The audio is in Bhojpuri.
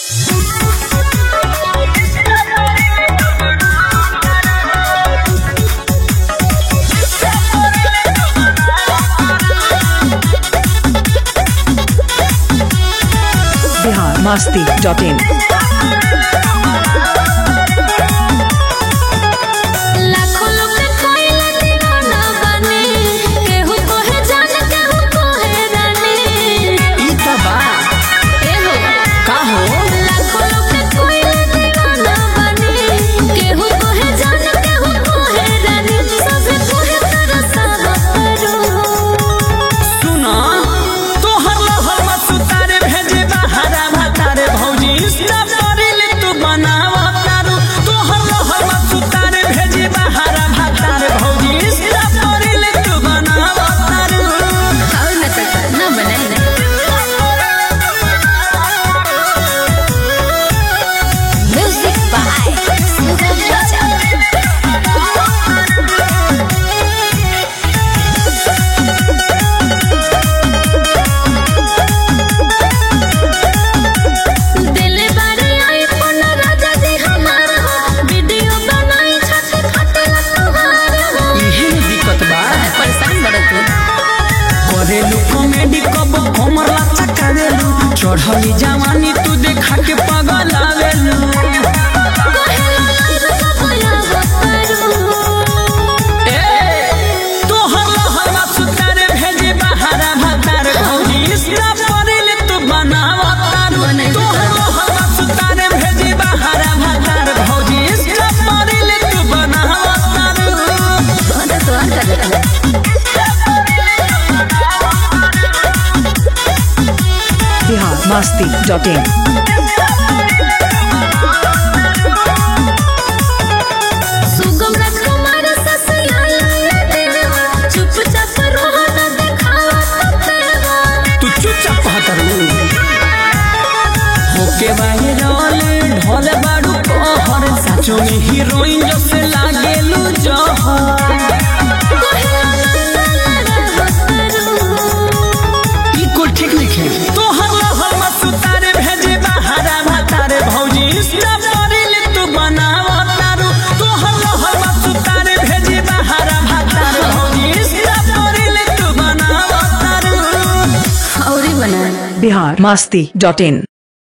masti.in चढ़ली जवानी तू देखा के पागल आवेलू तोहर हवा सुतारे भेजे बहारा भतार भौजी इसका परिले तू बनावतारू तोहर हवा सुतारे भेजे बहारा भतार भौजी इसका परिले तू बनावतारू masti.in ढोल बाड़ू कहर साचो में हीरोइन जैसे लागेलू जहर ई कुल ठीक लिखे तोहर लहर मसुतारे भेजे बहारा भतारे भौजी इसका परिले तू बनावतारू तोहर लहर मसुतारे भेजे बहारा भतारे भौजी इसका परिले तू बनावतारू औरी बना masti.in